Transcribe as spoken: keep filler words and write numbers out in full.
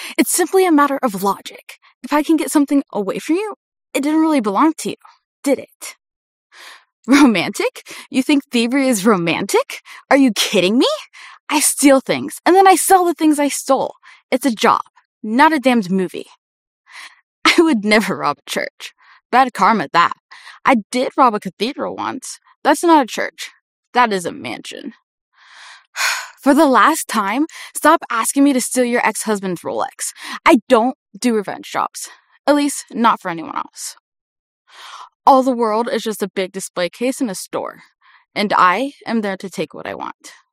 It's simply a matter of logic. If I can get something away from you, it didn't really belong to you, did it? Romantic? You think thievery is romantic? Are you kidding me? I steal things, and then I sell the things I stole. It's a job, not a damned movie. I would never rob a church. Bad karma, that. I did rob a cathedral once. That's not a church. That is a mansion. For the last time, stop asking me to steal your ex-husband's Rolex. I don't do revenge jobs. At least, not for anyone else. All the world is just a big display case in a store, and I am there to take what I want.